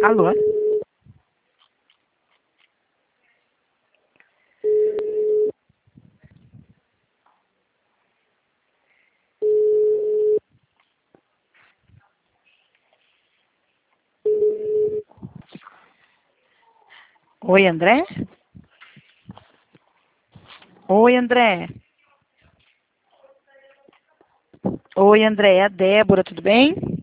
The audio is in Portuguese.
Alô? Oi, André? Oi, André. Oi, André. É a Débora, tudo bem?